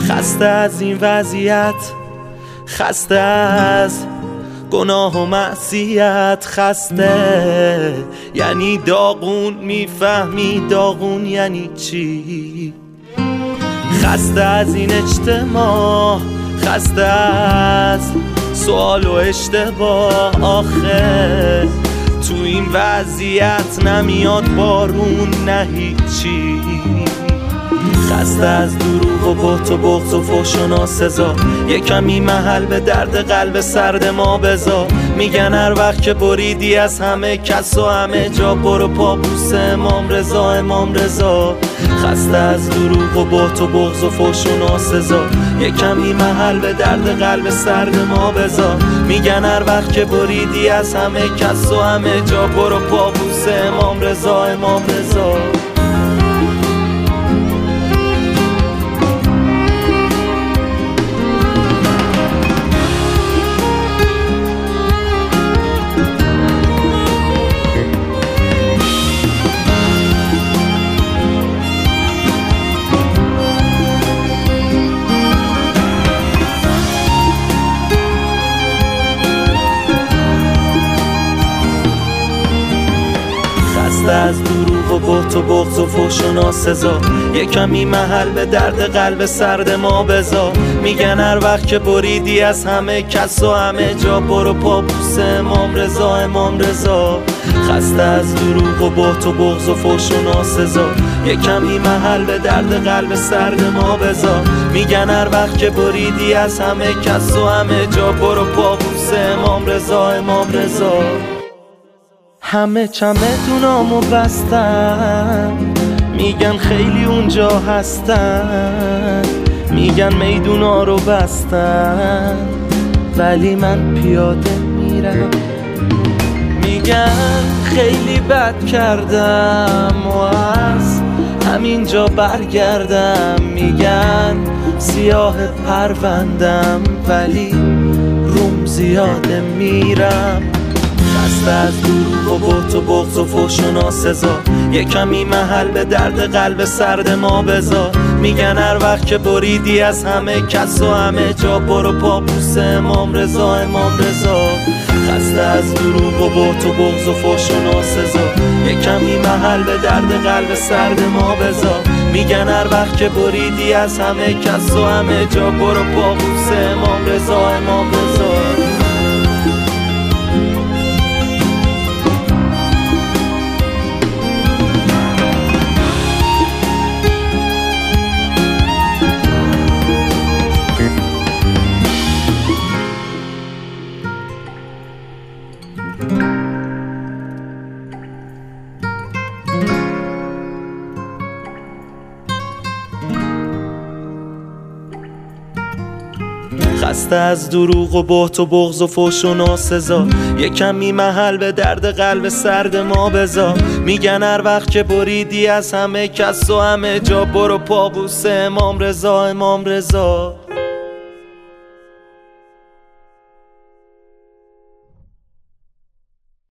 خسته از این وضعیت، خسته از گناه و معصیت، خسته یعنی داغون، میفهمی داغون یعنی چی؟ خسته از این اجتماع، خسته از سوال و اشتباه. آخه تو این وضعیت نمیاد بارون نه هیچی. خسته از دروغ و بهت و بغض و فحش و ناسزا، یه کمی محل به درد قلب سرد ما بذار. میگن هر وقت که بریدی از همه کس و همه جا، برو پابوس امام رضا، امام رضا. خسته از دروغ و بهت و بغض و فحش و ناسزا، یه کمی محل به درد قلب سرد ما بذار. میگن هر وقت که بریدی از همه کس و همه جا، برو پابوس امام رضا، امام رضا. از دروغ و بهت و بغض و فحش و ناسزا، یه کمی محل به درد قلب سرد ما بذار. میگن هر وقت که بریدی از همه کس و همه جا، برو پابوس امام رضا، امام رضا. خسته از دروغ و بهت و بغض و فحش و ناسزا، یه کمی محل به درد قلب سرد ما بذار. میگن هر وقت که بریدی از همه کس و همه جا، برو پابوس امام رضا، امام رضا. همه چمدونامو بستن، میگن خیلی اونجا هستن. میگن میدونا رو بستن، ولی من پیاده میرم. میگن خیلی بد کردم و از همینجا برگردم. میگن سیاه پروندم، ولی روم زیاده میرم. خسته از دروغ و بهت و بغض و فحش و ناسزا، یه کمی محل به درد قلب سرد ما بذار. میگن هر وقت که بریدی از همه کس و همه جا، برو پابوس امام رضا، امام رضا. خسته از دروغ و بهت و بغض و فحش و ناسزا، یه کمی محل به درد قلب سرد ما بذار. میگن هر وقت که بریدی از همه کس و همه جا، برو پابوس امام رضا، امام رضا. خسته از دروغ و بهت و بغض و فحش و ناسزا، یه کمی محل به درد قلب سرد ما بذار. میگن هر وقت که بریدی از همه کس و همه جا، برو پابوس امام رضا، امام رضا.